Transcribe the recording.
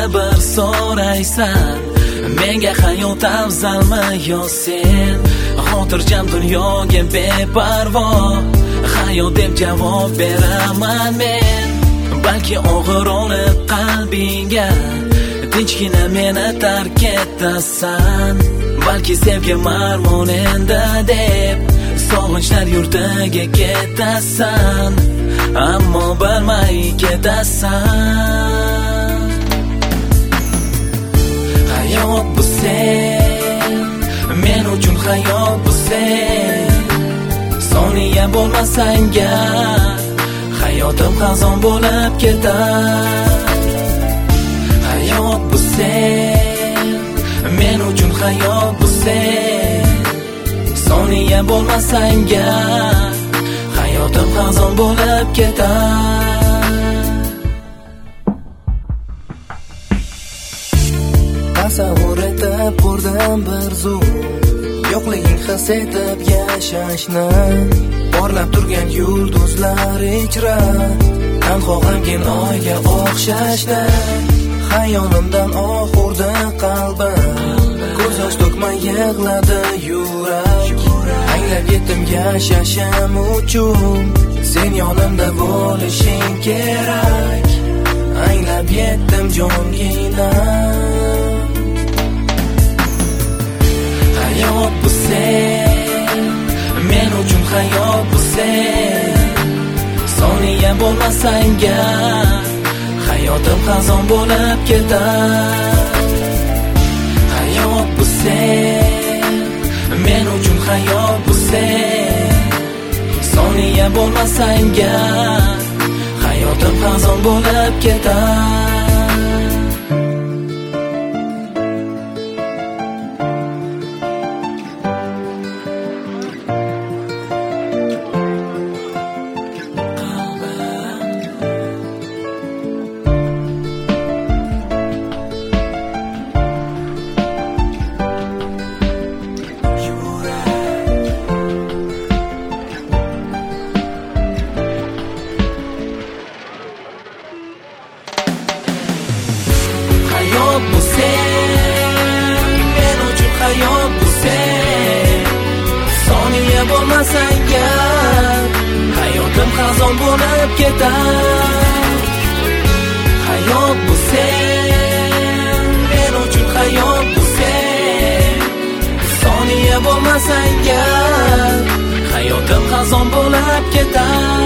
bir so'raysan, menga hayot afzalmi yo sen? Xotirjam dunyoga beparvo, hayot deb javob beraman men. Balki og'ir olib qalbingga, tinchgina meni tark etasan. Balki sevgi marmon endi deb sog'inchlar yurtiga ketasan, ammo bilmay ketasan. Hayot bu sen, men uchun hayot bu sen. Soniya bo'lmasang hayotim xazon bo'lib ketar. Hayot bu sen, men uchun hayot bu sen. Soniya bo'lmasang hayotim xazon bo'lib ketar. Tasavvur etib ko'rdim bir zum, yo'qliging his etib yashashni. Porlab turgan yulduzlar ichra, tanho g'amgin oyga o'xshashni. Xayolimdan urdi qalbim, ko'z yosh to'kmay yig'ladi yurak. Anglab yetdim yashashim uchun, sen yonimda bo'lishing kerak. Anglab yetdim jongina. Hayot bu sen, men uchun hayot bu sen. Soniya bo'lmasang hayotim xazon bo'lib ketar. Hayot bu sen, men uchun hayot bu sen. Soniya bo'lmasang hayotim xazon bo'lib ketar. Hayot bu sen, men uchun hayot bu sen. Soniya bo'lmasang hayotim xazon bo'lib ketar. Hayot bu sen, men uchun hayot bu sen. Soniya bo'lmasang hayotim xazon bo'lib ketar.